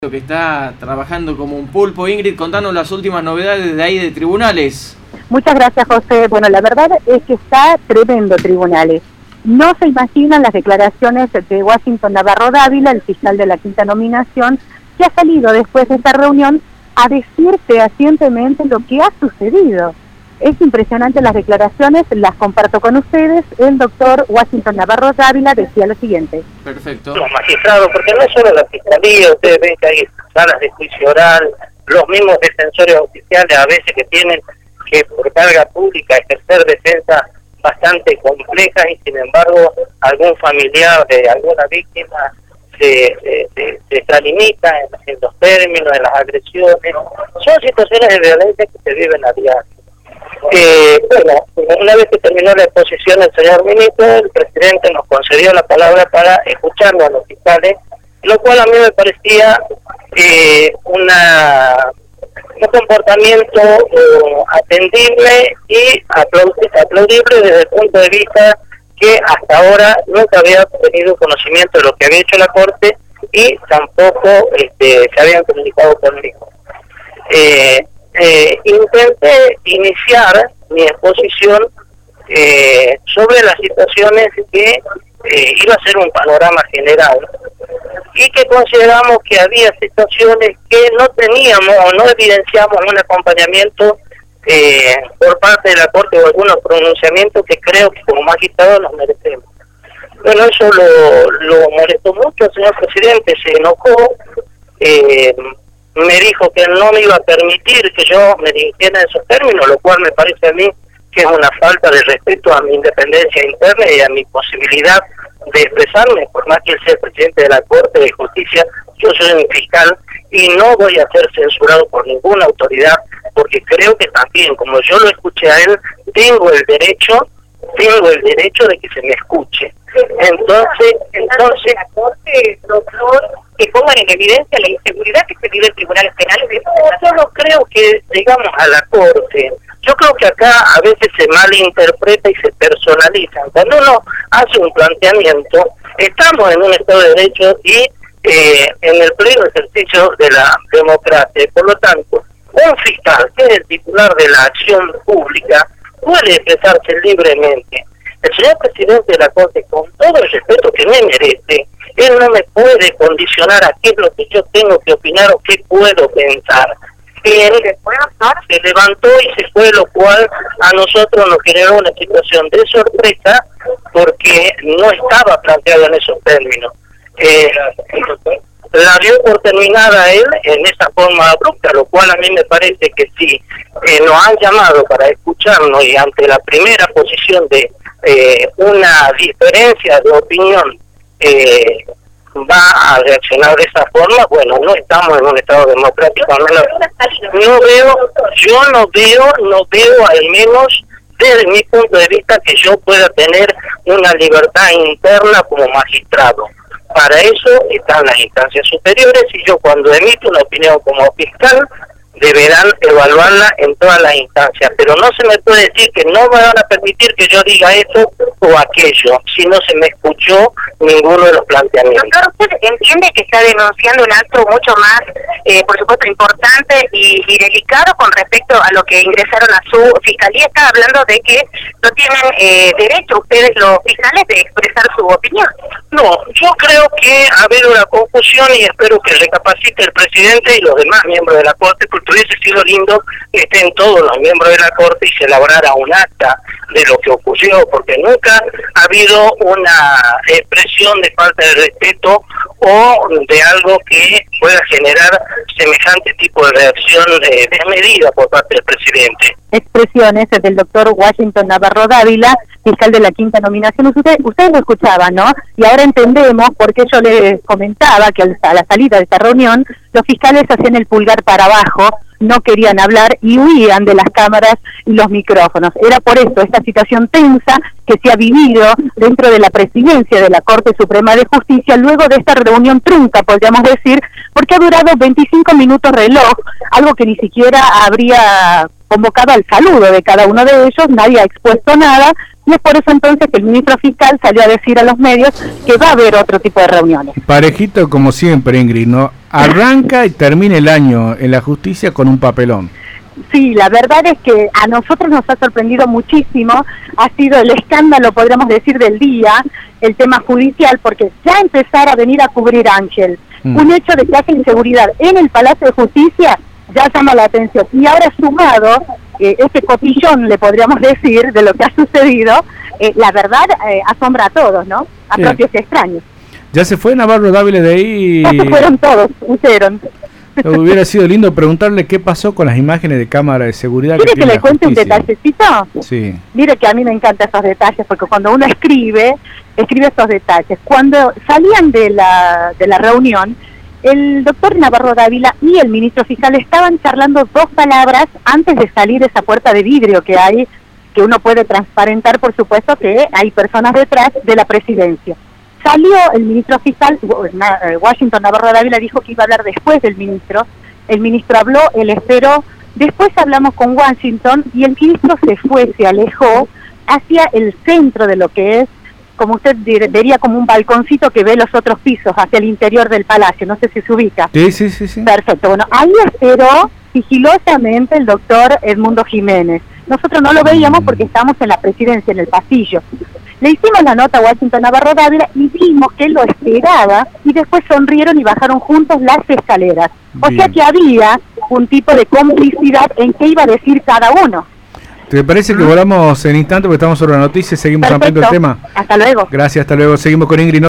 Que está trabajando como un pulpo. Ingrid, contanos las últimas novedades de ahí de Tribunales. Muchas gracias, José. Bueno, la verdad es que está tremendo Tribunales. No se imaginan las declaraciones de Washington Navarro Dávila, el fiscal de la quinta nominación, que ha salido después de esta reunión a decir fehacientemente lo que ha sucedido. Es impresionante las declaraciones, las comparto con ustedes. El doctor Washington Navarro Dávila decía lo siguiente. Perfecto. Los magistrados, porque no es solo la fiscalía, ustedes ven que hay salas de juicio oral, los mismos defensores oficiales a veces que tienen que por carga pública ejercer defensas bastante complejas y sin embargo algún familiar de alguna víctima se extralimita en los términos, en las agresiones. Son situaciones de violencia que se viven a diario. Bueno, una vez que terminó la exposición del señor ministro, el presidente nos concedió la palabra para escucharlo a los fiscales, lo cual a mí me parecía un comportamiento atendible y aplaudible desde el punto de vista que hasta ahora nunca había tenido conocimiento de lo que había hecho la Corte y tampoco se habían comunicado conmigo. Intenté iniciar mi exposición sobre las situaciones que iba a ser un panorama general y que consideramos que había situaciones que no teníamos o no evidenciamos un acompañamiento por parte de la Corte o algunos pronunciamientos que creo que como magistrados nos merecemos. Bueno, eso lo molestó mucho el señor presidente, se enojó, me dijo que no me iba a permitir que yo me dirigiera en esos términos, lo cual me parece a mí que es una falta de respeto a mi independencia interna y a mi posibilidad de expresarme, por más que él sea presidente de la Corte de Justicia. Yo soy un fiscal y no voy a ser censurado por ninguna autoridad, porque creo que también, como yo lo escuché a él, tengo el derecho de que se me escuche. Entonces la Corte, doctor, que pongan en evidencia la inseguridad que se vive en tribunales penales. Yo no creo que llegamos a la Corte. Yo creo que acá a veces se malinterpreta y se personaliza. Cuando uno hace un planteamiento, estamos en un Estado de Derecho y en el pleno ejercicio de la democracia. Por lo tanto, un fiscal que es el titular de la acción pública puede expresarse libremente. El señor presidente de la Corte, con todo el respeto que me merece, él no me puede condicionar a qué es lo que yo tengo que opinar o qué puedo pensar. Él se levantó y se fue, lo cual a nosotros nos generó una situación de sorpresa porque no estaba planteado en esos términos. La dio por terminada él en esa forma abrupta, lo cual a mí me parece que si nos han llamado para escucharnos y ante la primera posición de una diferencia de opinión va a reaccionar de esa forma, bueno, no estamos en un Estado democrático, al menos yo no veo al menos desde mi punto de vista que yo pueda tener una libertad interna como magistrado. Para eso están las instancias superiores y yo cuando emito una opinión como fiscal deberán evaluarla en todas las instancias, pero no se me puede decir que no me van a permitir que yo diga esto o aquello, si no se me escuchó ninguno de los planteamientos. Doctor, ¿usted entiende que está denunciando un acto mucho más, por supuesto, importante y delicado con respecto a lo que ingresaron a su fiscalía? Está hablando de que no tienen derecho ustedes, los fiscales, de expresar su opinión. No, yo creo que ha habido una confusión y espero que recapacite el presidente y los demás miembros de la Corte, porque hubiese sido lindo que estén todos los miembros de la Corte y se elaborara un acta de lo que ocurrió, porque nunca ha habido una expresión de falta de respeto o de algo que pueda generar semejante tipo de reacción desmedida por parte del presidente. Expresiones del doctor Washington Navarro Dávila, fiscal de la quinta nominación. Ustedes lo escuchaban, ¿no? Y ahora entendemos por qué yo les comentaba que a la salida de esta reunión los fiscales hacían el pulgar para abajo, no querían hablar y huían de las cámaras y los micrófonos. Era por esto, esta situación tensa que se ha vivido dentro de la presidencia de la Corte Suprema de Justicia, luego de esta reunión trunca, podríamos decir, porque ha durado 25 minutos reloj, algo que ni siquiera habría convocado al saludo de cada uno de ellos, nadie ha expuesto nada, y es por eso entonces que el ministro fiscal salió a decir a los medios que va a haber otro tipo de reuniones. Parejito como siempre, Ingrid, ¿no? arranca y termina el año en la justicia con un papelón. Sí, la verdad es que a nosotros nos ha sorprendido muchísimo, ha sido el escándalo, podríamos decir, del día, el tema judicial, porque ya empezar a venir a cubrir Ángel, un hecho de que hace inseguridad en el Palacio de Justicia, ya llama la atención. Y ahora sumado, este cotillón, le podríamos decir, de lo que ha sucedido, la verdad asombra a todos, ¿no? A propios y extraños. ¿Ya se fue Navarro Dávila de ahí? Ya se fueron todos, huyeron. Hubiera sido lindo preguntarle qué pasó con las imágenes de cámara de seguridad. ¿Quiere que le cuente un detallecito? Sí. Mire que a mí me encantan esos detalles, porque cuando uno escribe esos detalles. Cuando salían de la reunión, el doctor Navarro Dávila y el ministro fiscal estaban charlando 2 palabras antes de salir de esa puerta de vidrio que hay, que uno puede transparentar, por supuesto, que hay personas detrás de la presidencia. Salió el ministro fiscal, Washington Navarro Dávila dijo que iba a hablar después del ministro, el ministro habló, él esperó, después hablamos con Washington y el ministro se fue, se alejó hacia el centro de lo que es, como usted diría, como un balconcito que ve los otros pisos, hacia el interior del palacio, no sé si se ubica. Sí. Perfecto, bueno, ahí esperó sigilosamente el doctor Edmundo Jiménez. Nosotros no lo veíamos porque estábamos en la presidencia, en el pasillo. Le hicimos la nota a Washington Navarro Dávila y vimos que él lo esperaba y después sonrieron y bajaron juntos las escaleras. O sea que había un tipo de complicidad en qué iba a decir cada uno. ¿Te parece que volamos en instante porque estamos sobre la noticia y seguimos ampliando el tema? Hasta luego. Gracias, hasta luego. Seguimos con Ingrid.